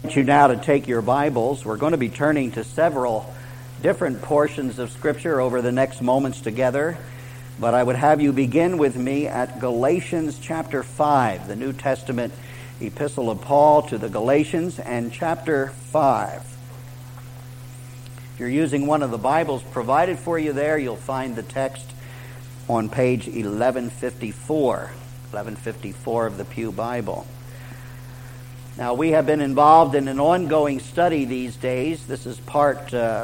invite you now to take your Bibles. We're going to be turning to several different portions of Scripture over the next moments together. But I would have you begin with me at Galatians chapter 5, the New Testament epistle of Paul to the Galatians, and chapter 5. If you're using one of the Bibles provided for you there, you'll find the text on page 1154 of the Pew Bible. Now, we have been involved in an ongoing study these days. This is part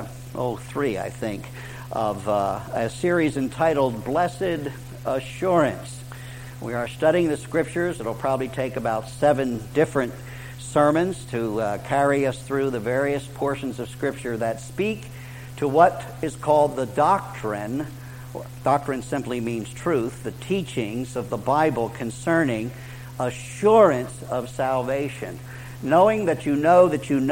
3, I think, of a series entitled Blessed Assurance. We are studying the Scriptures. It'll probably take about 7 different sermons to carry us through the various portions of Scripture that speak to what is called the doctrine. Doctrine simply means truth, the teachings of the Bible concerning assurance of salvation, knowing that you know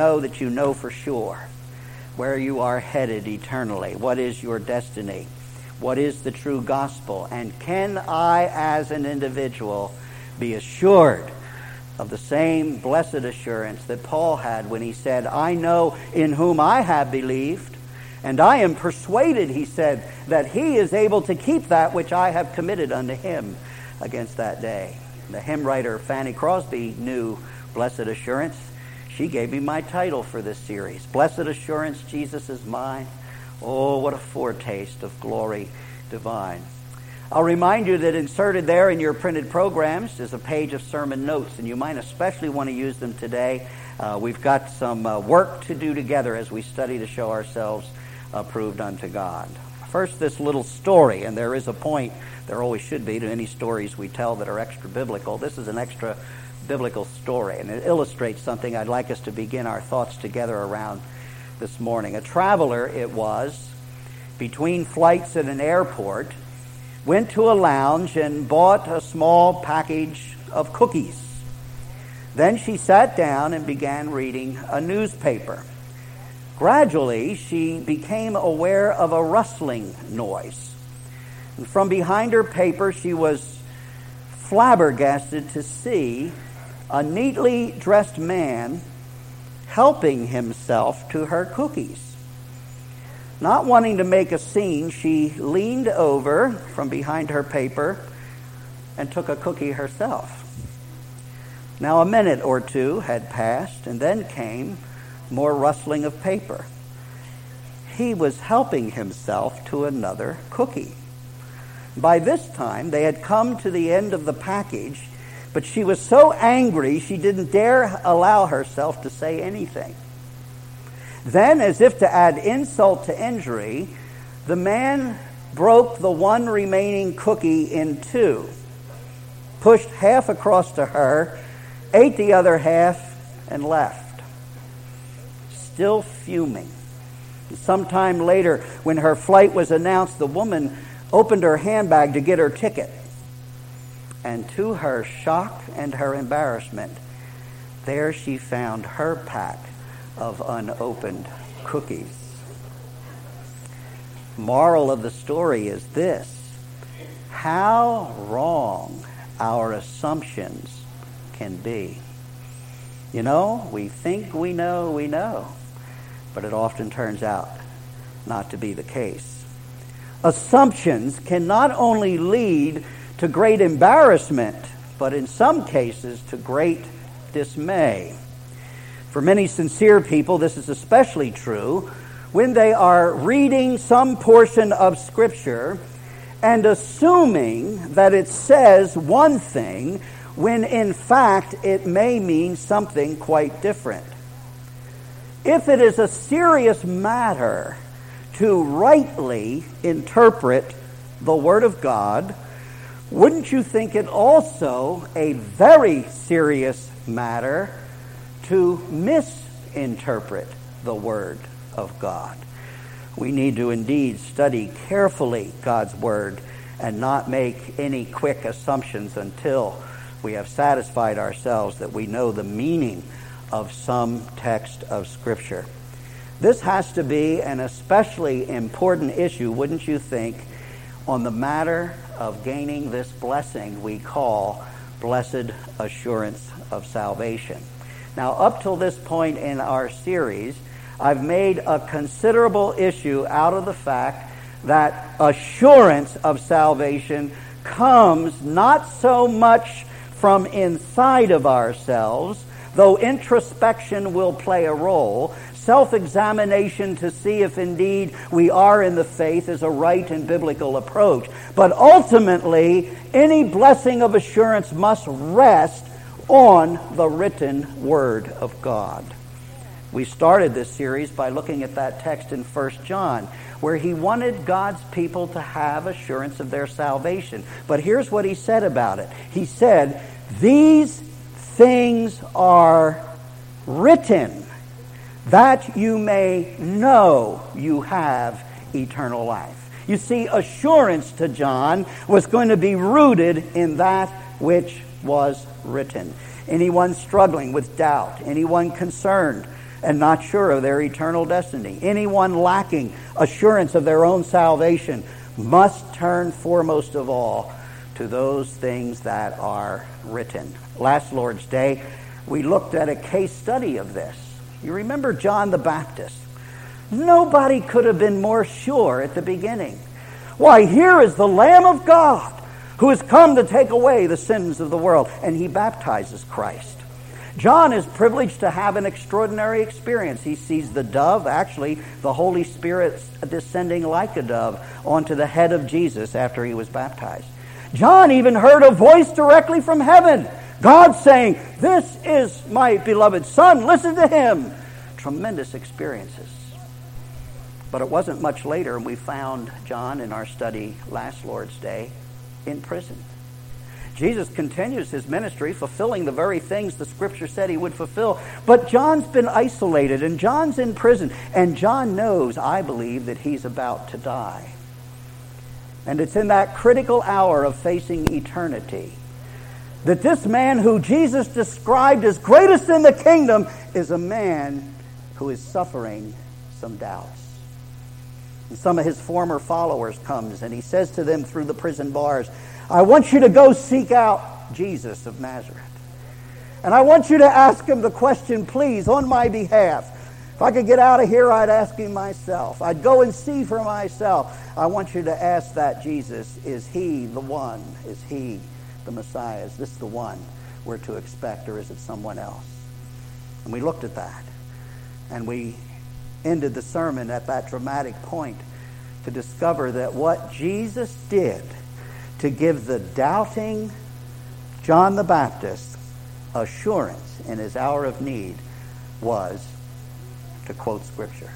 for sure where you are headed eternally, what is your destiny, what is the true gospel, and can I as an individual be assured of the same blessed assurance that Paul had when he said, I know in whom I have believed, and I am persuaded, he said, that he is able to keep that which I have committed unto him against that day. The hymn writer Fanny Crosby knew Blessed Assurance. She gave me my title for this series, Blessed Assurance, Jesus is Mine. Oh, what a foretaste of glory divine. I'll remind you that inserted there in your printed programs is a page of sermon notes, and you might especially want to use them today. We've got some work to do together as we study to show ourselves approved unto God. First, this little story, and there is a point, there always should be, to any stories we tell that are extra biblical. This is an extra biblical story, and it illustrates something I'd like us to begin our thoughts together around this morning. A traveler, it was, between flights at an airport, went to a lounge and bought a small package of cookies. Then she sat down and began reading a newspaper. Gradually, she became aware of a rustling noise. And from behind her paper, she was flabbergasted to see a neatly dressed man helping himself to her cookies. Not wanting to make a scene, she leaned over from behind her paper and took a cookie herself. Now a minute or two had passed, and then came more rustling of paper. He was helping himself to another cookie. By this time, they had come to the end of the package, but she was so angry she didn't dare allow herself to say anything. Then, as if to add insult to injury, the man broke the one remaining cookie in 2, pushed half across to her, ate the other half, and left. Still fuming. Sometime later, when her flight was announced, the woman opened her handbag to get her ticket. And to her shock and her embarrassment, there she found her pack of unopened cookies. Moral of the story is this: how wrong our assumptions can be. You know, we think we know, but it often turns out not to be the case. Assumptions can not only lead to great embarrassment, but in some cases to great dismay. For many sincere people, this is especially true when they are reading some portion of Scripture and assuming that it says one thing when in fact it may mean something quite different. If it is a serious matter to rightly interpret the Word of God, wouldn't you think it also a very serious matter to misinterpret the Word of God? We need to indeed study carefully God's Word and not make any quick assumptions until we have satisfied ourselves that we know the meaning of some text of Scripture. This has to be an especially important issue, wouldn't you think, on the matter of gaining this blessing we call blessed assurance of salvation. Now, up till this point in our series, I've made a considerable issue out of the fact that assurance of salvation comes not so much from inside of ourselves, though introspection will play a role. Self-examination to see if indeed we are in the faith is a right and biblical approach. But ultimately, any blessing of assurance must rest on the written Word of God. We started this series by looking at that text in 1 John, where he wanted God's people to have assurance of their salvation. But here's what he said about it. He said, "These things are written, that you may know you have eternal life." You see, assurance to John was going to be rooted in that which was written. Anyone struggling with doubt, anyone concerned and not sure of their eternal destiny, anyone lacking assurance of their own salvation, must turn foremost of all to those things that are written. Last Lord's Day, we looked at a case study of this. You remember John the Baptist? Nobody could have been more sure at the beginning. Why, here is the Lamb of God who has come to take away the sins of the world. And he baptizes Christ. John is privileged to have an extraordinary experience. He sees the dove, actually the Holy Spirit descending like a dove onto the head of Jesus after he was baptized. John even heard a voice directly from heaven. God saying, "This is my beloved Son, listen to him." Tremendous experiences. But it wasn't much later, and we found John in our study last Lord's Day in prison. Jesus continues his ministry, fulfilling the very things the Scripture said he would fulfill. But John's been isolated, and John's in prison. And John knows, I believe, that he's about to die. And it's in that critical hour of facing eternity that this man who Jesus described as greatest in the kingdom is a man who is suffering some doubts. And some of his former followers comes and he says to them through the prison bars, "I want you to go seek out Jesus of Nazareth. And I want you to ask him the question, please, on my behalf. If I could get out of here, I'd ask him myself. I'd go and see for myself. I want you to ask that Jesus, is he the one? Is he the Messiah? Is this the one we're to expect, or is it someone else?" And we looked at that. And we ended the sermon at that dramatic point to discover that what Jesus did to give the doubting John the Baptist assurance in his hour of need was to quote Scripture.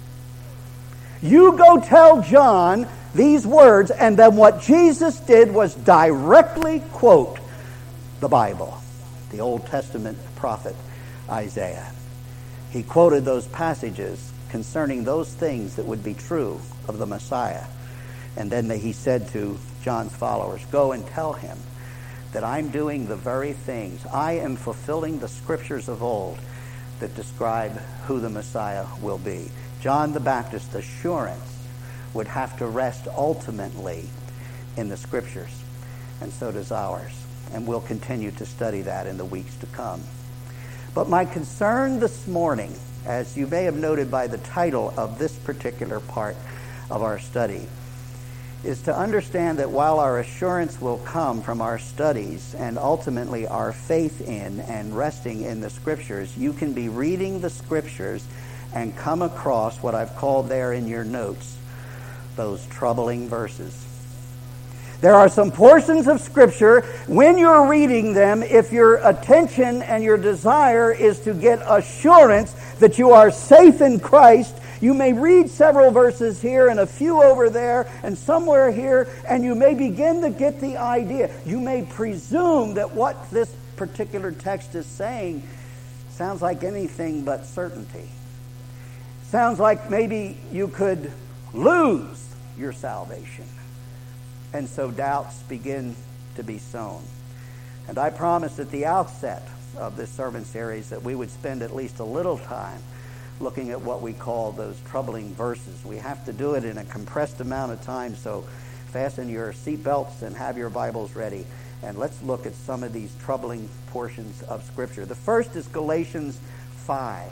You go tell John these words, and then what Jesus did was directly quote the Bible, the Old Testament prophet Isaiah. He quoted those passages concerning those things that would be true of the Messiah. And then he said to John's followers, "Go and tell him that I'm doing the very things. I am fulfilling the Scriptures of old that describe who the Messiah will be." John the Baptist's assurance would have to rest ultimately in the Scriptures, and so does ours. And we'll continue to study that in the weeks to come. But my concern this morning, as you may have noted by the title of this particular part of our study, is to understand that while our assurance will come from our studies and ultimately our faith in and resting in the Scriptures, you can be reading the Scriptures and come across what I've called there in your notes, those troubling verses. There are some portions of Scripture, when you're reading them, if your attention and your desire is to get assurance that you are safe in Christ, you may read several verses here and a few over there and somewhere here, and you may begin to get the idea. You may presume that what this particular text is saying sounds like anything but certainty. Sounds like maybe you could lose your salvation. And so doubts begin to be sown. And I promised at the outset of this sermon series that we would spend at least a little time looking at what we call those troubling verses. We have to do it in a compressed amount of time, so fasten your seatbelts and have your Bibles ready And let's look at some of these troubling portions of Scripture. The first is Galatians 5.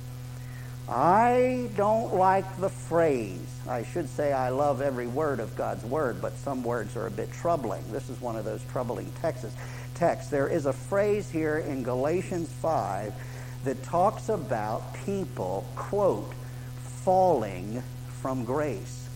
I don't like the phrase. I should say I love every word of God's Word, but some words are a bit troubling. This is one of those troubling texts. There is a phrase here in Galatians 5 that talks about people, quote, falling from grace.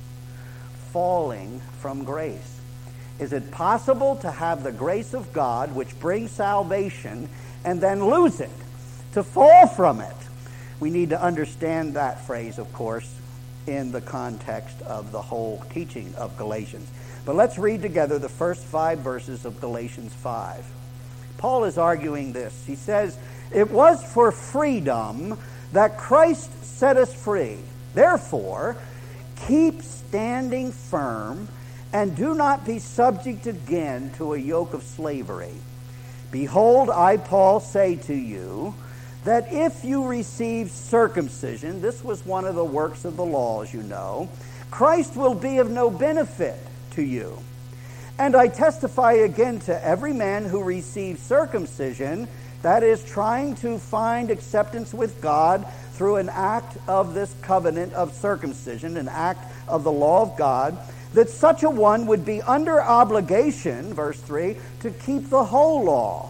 Falling from grace. Is it possible to have the grace of God, which brings salvation, and then lose it, to fall from it? We need to understand that phrase, of course, in the context of the whole teaching of Galatians. But let's read together the first 5 verses of Galatians 5. Paul is arguing this. He says, "It was for freedom that Christ set us free. Therefore, keep standing firm and do not be subject again to a yoke of slavery. Behold, I, Paul, say to you that if you receive circumcision," this was one of the works of the law, as you know, "Christ will be of no benefit to you. And I testify again to every man who receives circumcision," that is, trying to find acceptance with God through an act of this covenant of circumcision, an act of the law of God, "that such a one would be under obligation," verse 3, "to keep the whole law."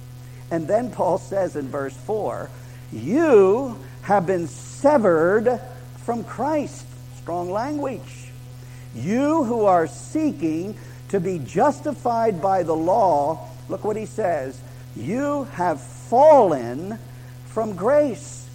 And then Paul says in verse 4, "You have been severed from Christ." Strong language. "You who are seeking to be justified by the law," look what he says, "you have fallen from grace.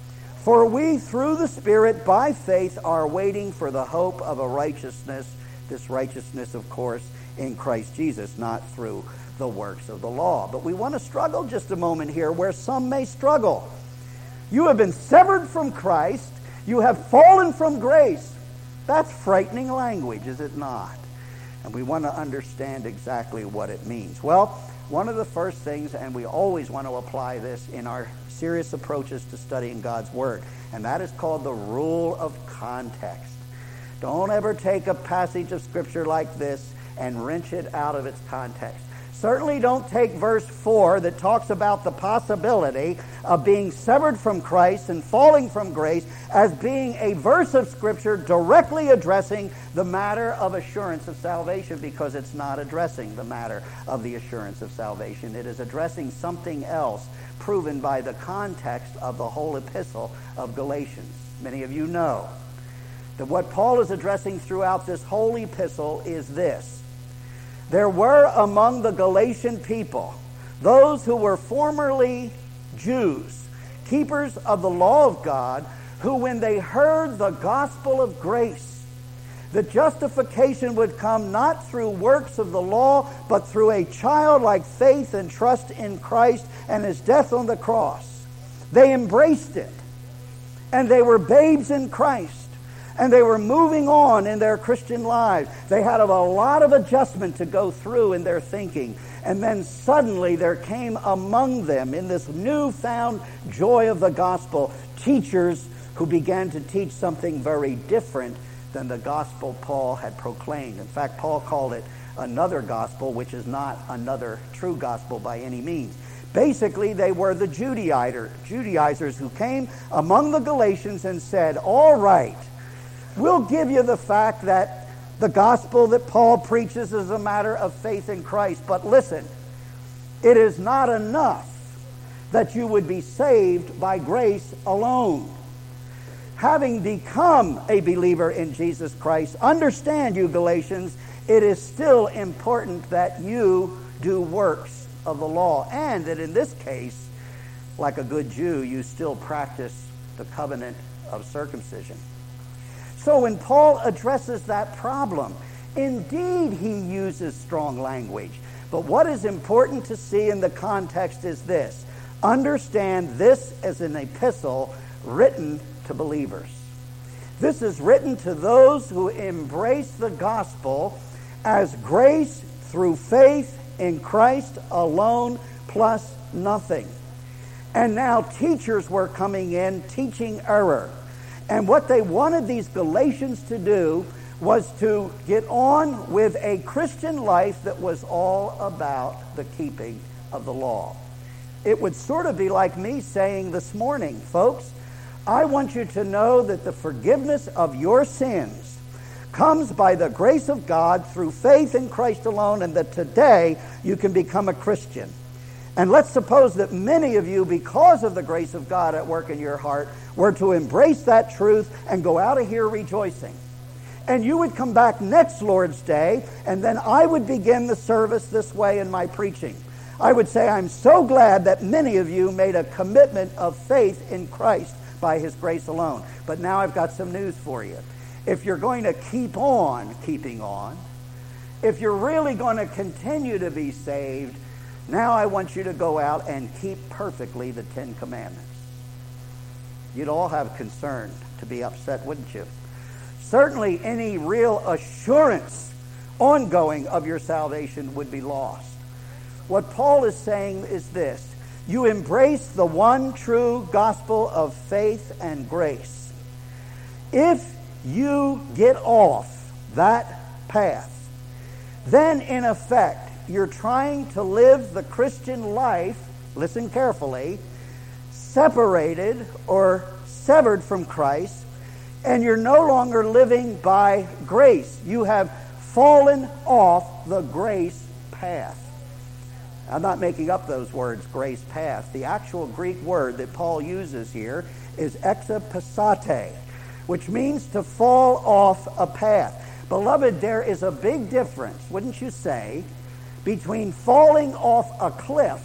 For we, through the Spirit, by faith, are waiting for the hope of a righteousness," this righteousness, of course, in Christ Jesus, not through the works of the law. But we want to struggle just a moment here where some may struggle. You have been severed from Christ. You have fallen from grace. That's frightening language, is it not? And we want to understand exactly what it means. Well, one of the first things, and we always want to apply this in our serious approaches to studying God's Word, and that is called the rule of context. Don't ever take a passage of Scripture like this and wrench it out of its context. Certainly don't take verse 4 that talks about the possibility of being severed from Christ and falling from grace as being a verse of Scripture directly addressing the matter of assurance of salvation, because it's not addressing the matter of the assurance of salvation. It is addressing something else proven by the context of the whole epistle of Galatians. Many of you know that what Paul is addressing throughout this whole epistle is this. There were among the Galatian people those who were formerly Jews, keepers of the law of God, who when they heard the gospel of grace, that justification would come not through works of the law, but through a childlike faith and trust in Christ and His death on the cross, they embraced it. And they were babes in Christ. And they were moving on in their Christian lives. They had a lot of adjustment to go through in their thinking. And then suddenly there came among them, in this newfound joy of the gospel, teachers who began to teach something very different than the gospel Paul had proclaimed. In fact, Paul called it another gospel, which is not another true gospel by any means. Basically, they were the Judaizers who came among the Galatians and said, all right, we'll give you the fact that the gospel that Paul preaches is a matter of faith in Christ. But listen, it is not enough that you would be saved by grace alone. Having become a believer in Jesus Christ, understand, you Galatians, it is still important that you do works of the law. And that in this case, like a good Jew, you still practice the covenant of circumcision. So when Paul addresses that problem, indeed he uses strong language. But what is important to see in the context is this. Understand this as an epistle written to believers. This is written to those who embrace the gospel as grace through faith in Christ alone plus nothing. And now teachers were coming in teaching error. And what they wanted these Galatians to do was to get on with a Christian life that was all about the keeping of the law. It would sort of be like me saying this morning, folks, I want you to know that the forgiveness of your sins comes by the grace of God through faith in Christ alone, and that today you can become a Christian. And let's suppose that many of you, because of the grace of God at work in your heart, were to embrace that truth and go out of here rejoicing. And you would come back next Lord's Day, and then I would begin the service this way in my preaching. I would say, I'm so glad that many of you made a commitment of faith in Christ by His grace alone. But now I've got some news for you. If you're going to keep on keeping on, if you're really going to continue to be saved, now I want you to go out and keep perfectly the Ten Commandments. You'd all have concern to be upset, wouldn't you? Certainly any real assurance ongoing of your salvation would be lost. What Paul is saying is this: you embrace the one true gospel of faith and grace. If you get off that path, then in effect you're trying to live the Christian life, listen carefully, separated or severed from Christ, and you're no longer living by grace. You have fallen off the grace path. I'm not making up those words, grace path. The actual Greek word that Paul uses here is exapissate, which means to fall off a path. Beloved, there is a big difference, wouldn't you say, between falling off a cliff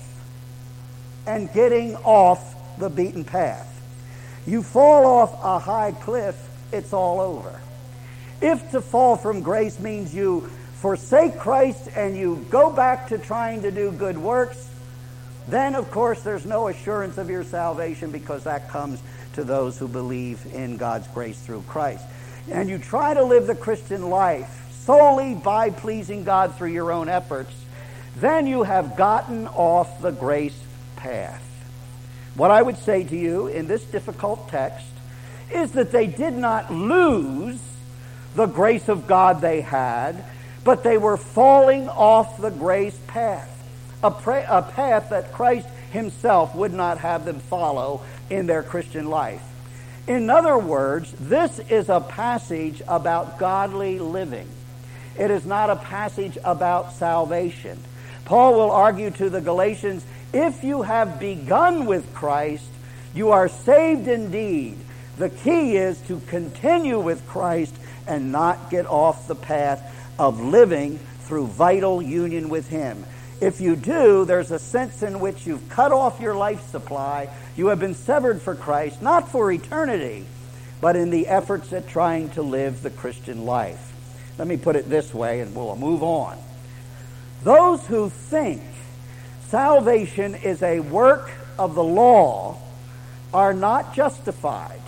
and getting off the beaten path. You fall off a high cliff, it's all over. If to fall from grace means you forsake Christ and you go back to trying to do good works, then of course there's no assurance of your salvation, because that comes to those who believe in God's grace through Christ. And you try to live the Christian life solely by pleasing God through your own efforts, then you have gotten off the grace path. What I would say to you in this difficult text is that they did not lose the grace of God they had, but they were falling off the grace path, a path that Christ Himself would not have them follow in their Christian life. In other words, this is a passage about godly living. It is not a passage about salvation. Paul will argue to the Galatians, if you have begun with Christ, you are saved indeed. The key is to continue with Christ and not get off the path of living through vital union with Him. If you do, there's a sense in which you've cut off your life supply. You have been severed for Christ, not for eternity, but in the efforts at trying to live the Christian life. Let me put it this way, and we'll move on. Those who think salvation is a work of the law are not justified,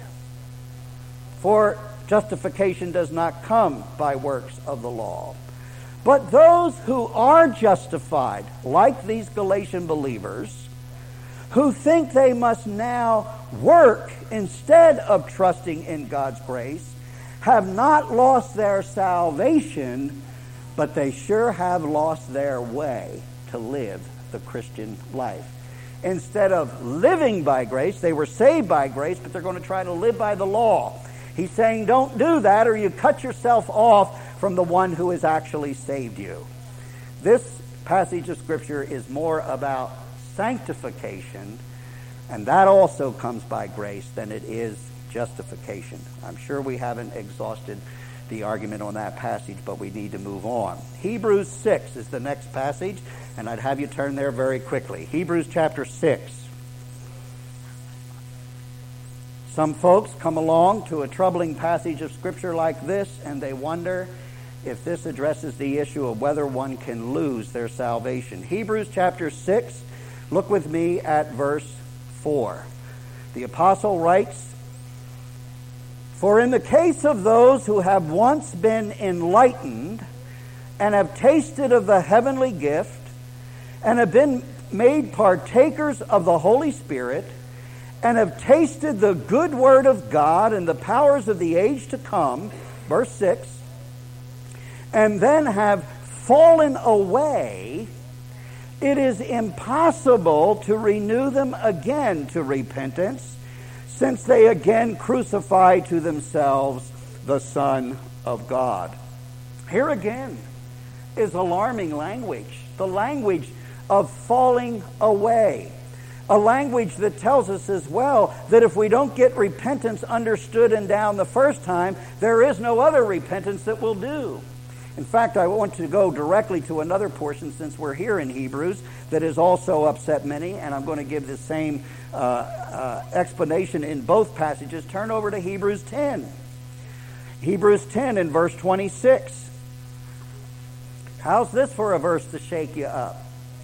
for justification does not come by works of the law. But those who are justified, like these Galatian believers, who think they must now work instead of trusting in God's grace, have not lost their salvation, but they sure have lost their way to live the Christian life. Instead of living by grace, they were saved by grace, but they're going to try to live by the law. He's saying, don't do that, or you cut yourself off from the one who has actually saved you. This passage of Scripture is more about sanctification, and that also comes by grace, than it is justification. I'm sure we haven't exhausted the argument on that passage, but we need to move on. Hebrews 6 is the next passage, and I'd have you turn there very quickly. Hebrews chapter 6. Some folks come along to a troubling passage of Scripture like this, and they wonder if this addresses the issue of whether one can lose their salvation. Hebrews chapter 6, look with me at verse 4. The apostle writes, "For in the case of those who have once been enlightened and have tasted of the heavenly gift and have been made partakers of the Holy Spirit and have tasted the good word of God and the powers of the age to come," verse 6, and then have fallen away, it is impossible to renew them again to repentance, since they again crucify to themselves the Son of God. Here again is alarming language, the language of falling away. A language that tells us as well that if we don't get repentance understood and down the first time, there is no other repentance that will do. In fact, I want to go directly to another portion, since we're here in Hebrews, that has also upset many, and I'm going to give the same explanation in both passages. Turn over to Hebrews 10. Hebrews 10 in verse 26. How's this for a verse to shake you up?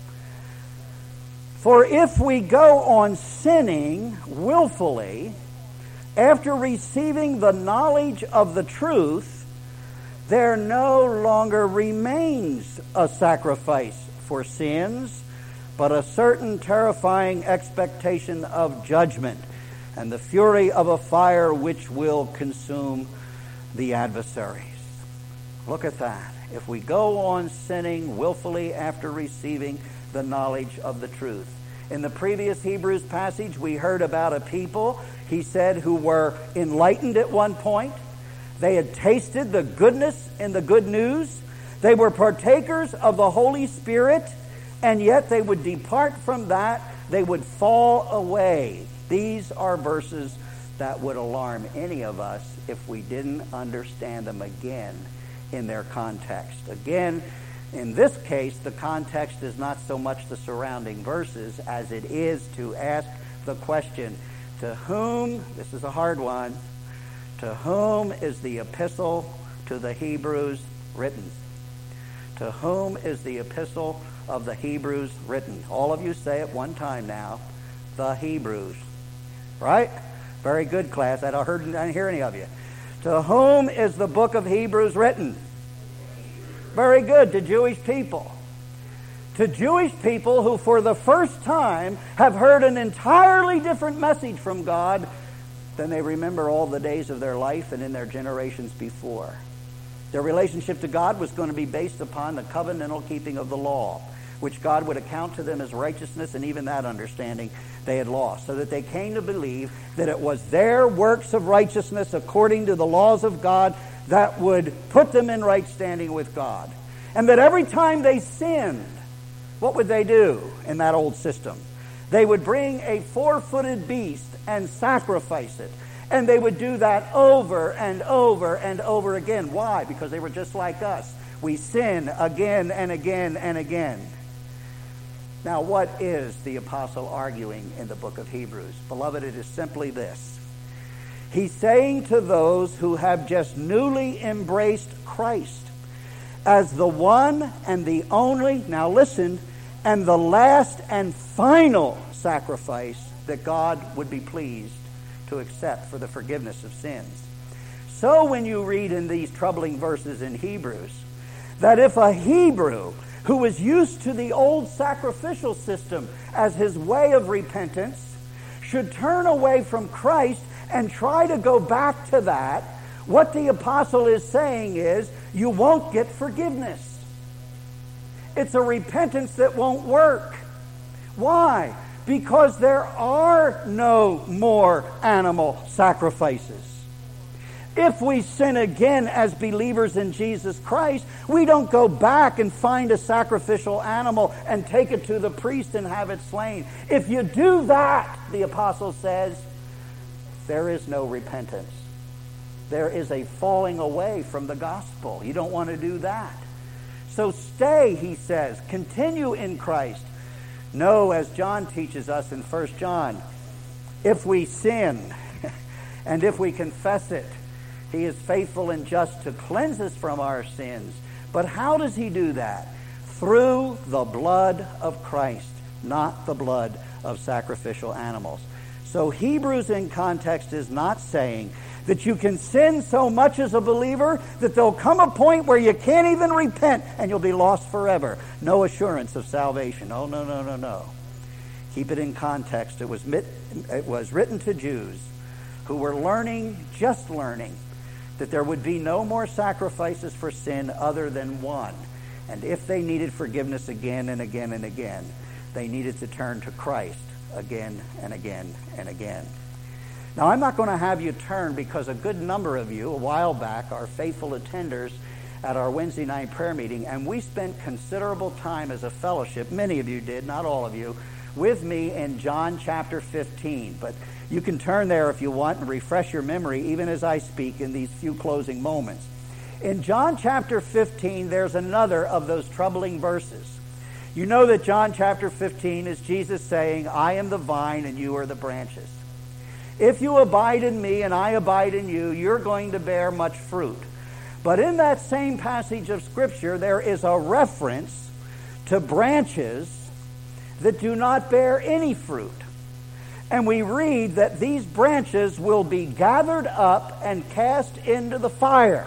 For if we go on sinning willfully after receiving the knowledge of the truth, there no longer remains a sacrifice for sins, but a certain terrifying expectation of judgment and the fury of a fire which will consume the adversaries. Look at that. If we go on sinning willfully after receiving the knowledge of the truth. In the previous Hebrews passage, we heard about a people, he said, who were enlightened at one point. They had tasted the goodness and the good news. They were partakers of the Holy Spirit, and yet they would depart from that. They would fall away. These are verses that would alarm any of us if we didn't understand them again in their context. Again, in this case, the context is not so much the surrounding verses as it is to ask the question, to whom, this is a hard one, to whom is the epistle to the Hebrews written? To whom is the epistle of the Hebrews written? All of you say it one time now. The Hebrews. Right? Very good, class. I didn't hear any of you. To whom is the book of Hebrews written? Very good. To Jewish people. To Jewish people who for the first time have heard an entirely different message from God than they remember all the days of their life and in their generations before. Their relationship to God was going to be based upon the covenantal keeping of the law, which God would account to them as righteousness, and even that understanding they had lost. So that they came to believe that it was their works of righteousness according to the laws of God that would put them in right standing with God. And that every time they sinned, what would they do in that old system? They would bring a four-footed beast and sacrifice it. And they would do that over and over and over again. Why? Because they were just like us. We sin again and again and again. Now, what is the apostle arguing in the book of Hebrews? Beloved, it is simply this. He's saying to those who have just newly embraced Christ as the one and the only, now listen, and the last and final sacrifice that God would be pleased to accept for the forgiveness of sins. So when you read in these troubling verses in Hebrews, that if a Hebrew who was used to the old sacrificial system as his way of repentance should turn away from Christ and try to go back to that, what the apostle is saying is, you won't get forgiveness. It's a repentance that won't work. Why? Because there are no more animal sacrifices. If we sin again as believers in Jesus Christ, we don't go back and find a sacrificial animal and take it to the priest and have it slain. If you do that, the apostle says, there is no repentance. There is a falling away from the gospel. You don't want to do that. So stay, he says, continue in Christ. No, as John teaches us in 1 John, if we sin and if we confess it, he is faithful and just to cleanse us from our sins. But how does he do that? Through the blood of Christ, not the blood of sacrificial animals. So Hebrews in context is not saying that you can sin so much as a believer that there'll come a point where you can't even repent and you'll be lost forever. No assurance of salvation. Oh, no, no, no, no. Keep it in context. It was written to Jews who were learning, just learning, that there would be no more sacrifices for sin other than one. And if they needed forgiveness again and again and again, they needed to turn to Christ again and again and again. Now, I'm not going to have you turn, because a good number of you, a while back, are faithful attenders at our Wednesday night prayer meeting, and we spent considerable time as a fellowship, many of you did, not all of you, with me in John chapter 15. But you can turn there if you want and refresh your memory even as I speak in these few closing moments. In John chapter 15, there's another of those troubling verses. You know that John chapter 15 is Jesus saying, I am the vine and you are the branches. If you abide in me and I abide in you, you're going to bear much fruit. But in that same passage of Scripture, there is a reference to branches that do not bear any fruit. And we read that these branches will be gathered up and cast into the fire.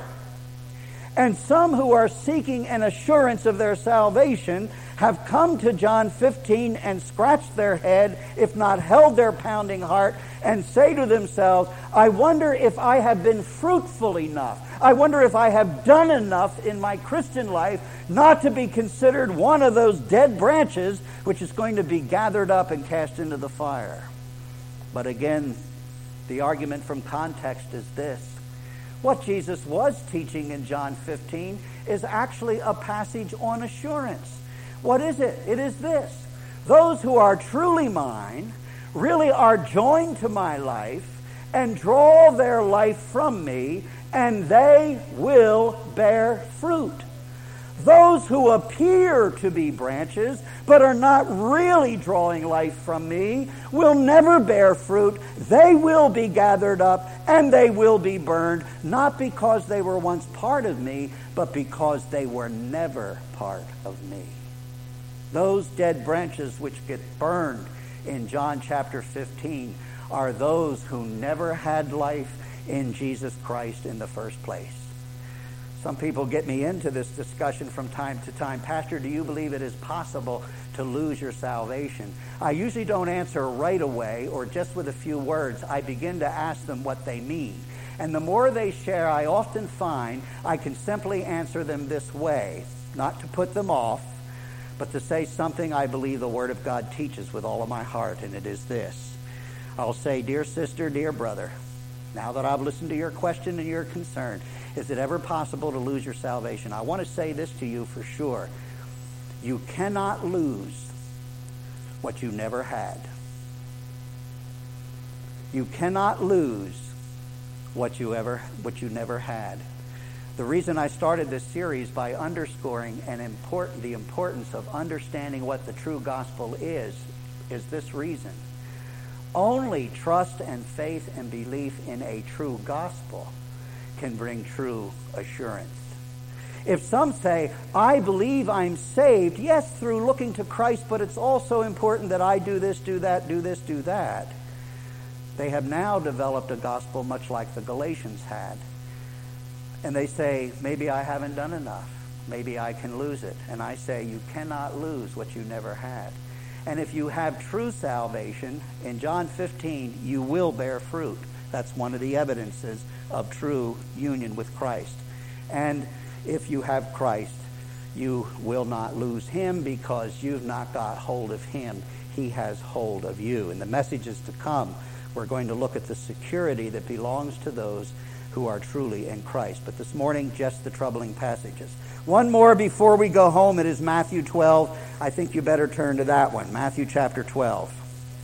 And some who are seeking an assurance of their salvation have come to John 15 and scratched their head, if not held their pounding heart, and say to themselves, I wonder if I have been fruitful enough. I wonder if I have done enough in my Christian life not to be considered one of those dead branches which is going to be gathered up and cast into the fire. But again, the argument from context is this. What Jesus was teaching in John 15 is actually a passage on assurance. What is it? It is this. Those who are truly mine really are joined to my life and draw their life from me, and they will bear fruit. Those who appear to be branches but are not really drawing life from me will never bear fruit. They will be gathered up and they will be burned, not because they were once part of me, but because they were never part of me. Those dead branches which get burned in John chapter 15 are those who never had life in Jesus Christ in the first place. Some people get me into this discussion from time to time. Pastor, do you believe it is possible to lose your salvation? I usually don't answer right away or just with a few words. I begin to ask them what they mean. And the more they share, I often find I can simply answer them this way, not to put them off, but to say something I believe the Word of God teaches with all of my heart, and it is this. I'll say, dear sister, dear brother, now that I've listened to your question and your concern, is it ever possible to lose your salvation? I want to say this to you for sure. You cannot lose what you never had. You cannot lose what you never had. The reason I started this series by underscoring the importance of understanding what the true gospel is this reason. Only trust and faith and belief in a true gospel can bring true assurance. If some say, I believe I'm saved, yes, through looking to Christ, but it's also important that I do this, do that, do this, do that, they have now developed a gospel much like the Galatians had. And they say, maybe I haven't done enough. Maybe I can lose it. And I say, you cannot lose what you never had. And if you have true salvation, in John 15, you will bear fruit. That's one of the evidences of true union with Christ. And if you have Christ, you will not lose him because you've not got hold of him. He has hold of you. In the messages to come, we're going to look at the security that belongs to those who are truly in Christ. But this morning, just the troubling passages. One more before we go home. It is Matthew 12. I think you better turn to that one. Matthew chapter 12.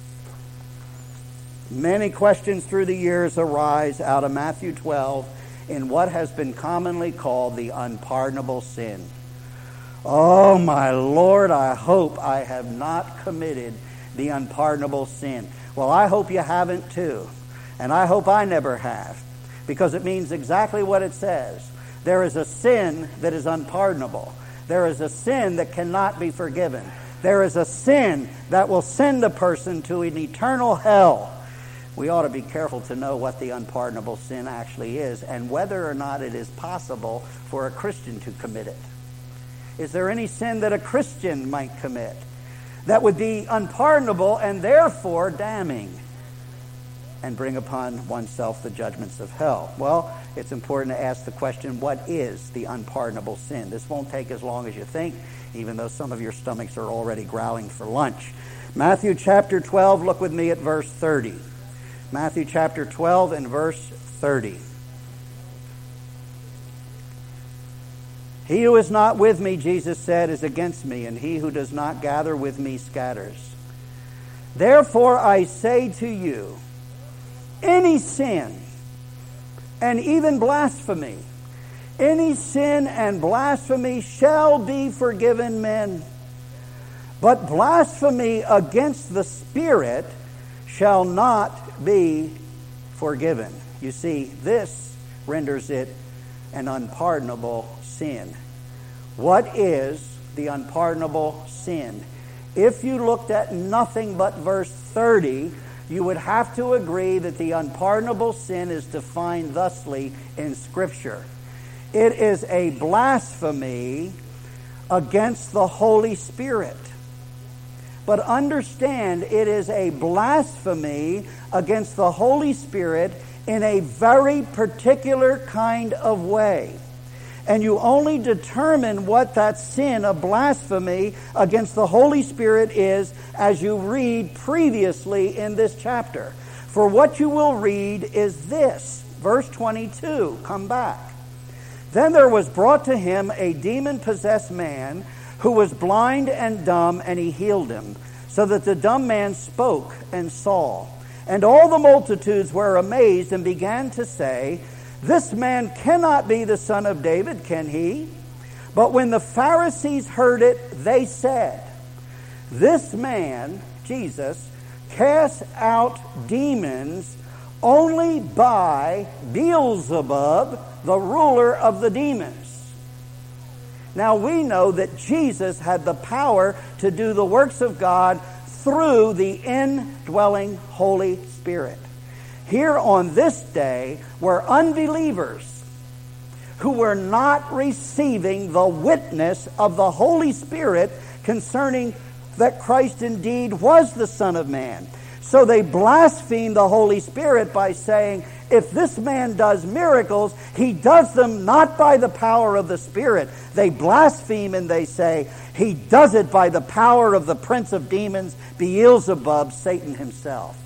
Many questions through the years arise out of Matthew 12 in what has been commonly called the unpardonable sin. Oh, my Lord, I hope I have not committed the unpardonable sin. Well, I hope you haven't too. And I hope I never have. Because it means exactly what it says. There is a sin that is unpardonable. There is a sin that cannot be forgiven. There is a sin that will send a person to an eternal hell. We ought to be careful to know what the unpardonable sin actually is and whether or not it is possible for a Christian to commit it. Is there any sin that a Christian might commit that would be unpardonable and therefore damning? and bring upon oneself the judgments of hell. Well, it's important to ask the question, what is the unpardonable sin? This won't take as long as you think, even though some of your stomachs are already growling for lunch. Matthew chapter 12, look with me at verse 30. Matthew chapter 12 and verse 30. He who is not with me, Jesus said, is against me, and he who does not gather with me scatters. Therefore I say to you, any sin, and even blasphemy, any sin and blasphemy shall be forgiven men, but blasphemy against the Spirit shall not be forgiven. You see, this renders it an unpardonable sin. What is the unpardonable sin? If you looked at nothing but verse 30, you would have to agree that the unpardonable sin is defined thusly in Scripture. It is a blasphemy against the Holy Spirit. But understand, it is a blasphemy against the Holy Spirit in a very particular kind of way. And you only determine what that sin of blasphemy against the Holy Spirit is as you read previously in this chapter. For what you will read is this, verse 22, come back. Then there was brought to him a demon-possessed man who was blind and dumb, and he healed him, so that the dumb man spoke and saw. And all the multitudes were amazed and began to say, this man cannot be the son of David, can he? But when the Pharisees heard it, they said, this man, Jesus, casts out demons only by Beelzebub, the ruler of the demons. Now we know that Jesus had the power to do the works of God through the indwelling Holy Spirit. Here on this day were unbelievers who were not receiving the witness of the Holy Spirit concerning that Christ indeed was the Son of Man. So they blasphemed the Holy Spirit by saying, if this man does miracles, he does them not by the power of the Spirit. They blaspheme and they say, he does it by the power of the prince of demons, Beelzebub, Satan himself.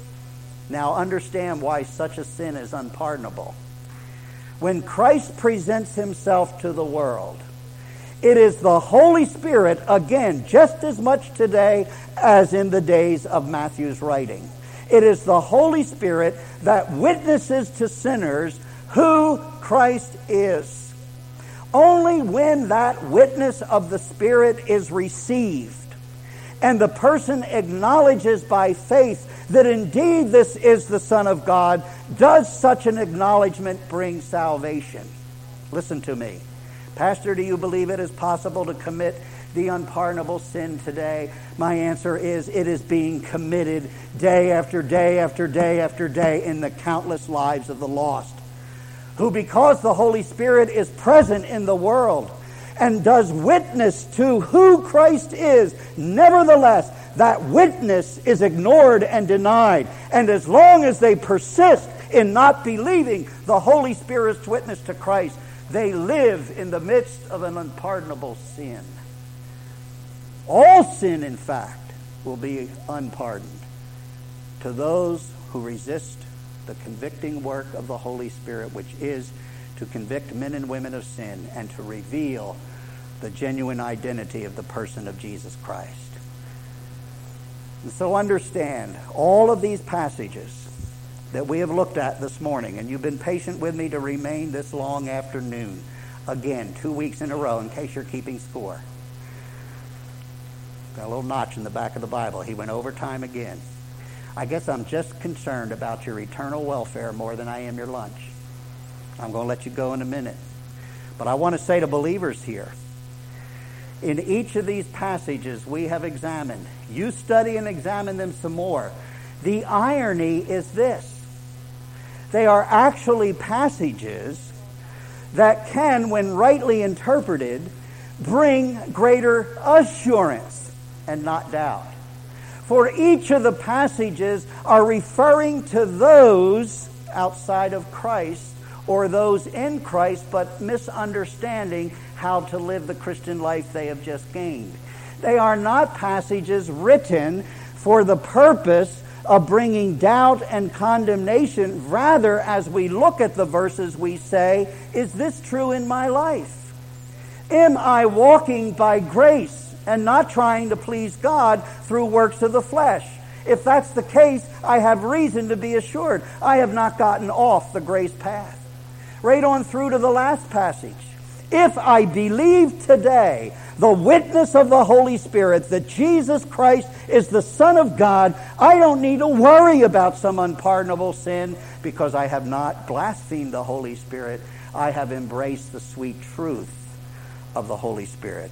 Now understand why such a sin is unpardonable. When Christ presents himself to the world, it is the Holy Spirit, again, just as much today as in the days of Matthew's writing. It is the Holy Spirit that witnesses to sinners who Christ is. Only when that witness of the Spirit is received and the person acknowledges by faith that indeed this is the Son of God, does such an acknowledgement bring salvation. Listen to me. Pastor, do you believe it is possible to commit the unpardonable sin today? My answer is, it is being committed day after day after day after day in the countless lives of the lost, who, because the Holy Spirit is present in the world and does witness to who Christ is, nevertheless, that witness is ignored and denied. And as long as they persist in not believing the Holy Spirit's witness to Christ, they live in the midst of an unpardonable sin. All sin, in fact, will be unpardoned to those who resist the convicting work of the Holy Spirit, which is to convict men and women of sin and to reveal the genuine identity of the person of Jesus Christ. And so understand, all of these passages that we have looked at this morning, and you've been patient with me to remain this long afternoon, again, 2 weeks in a row, in case you're keeping score. Got a little notch in the back of the Bible. He went overtime again. I guess I'm just concerned about your eternal welfare more than I am your lunch. I'm going to let you go in a minute. But I want to say to believers here, in each of these passages we have examined, you study and examine them some more. The irony is this. They are actually passages that can, when rightly interpreted, bring greater assurance and not doubt. For each of the passages are referring to those outside of Christ or those in Christ, but misunderstanding how to live the Christian life they have just gained. They are not passages written for the purpose of bringing doubt and condemnation. Rather, as we look at the verses, we say, is this true in my life? Am I walking by grace and not trying to please God through works of the flesh? If that's the case, I have reason to be assured I have not gotten off the grace path. Right on through to the last passage. If I believe today the witness of the Holy Spirit that Jesus Christ is the Son of God, I don't need to worry about some unpardonable sin because I have not blasphemed the Holy Spirit. I have embraced the sweet truth of the Holy Spirit.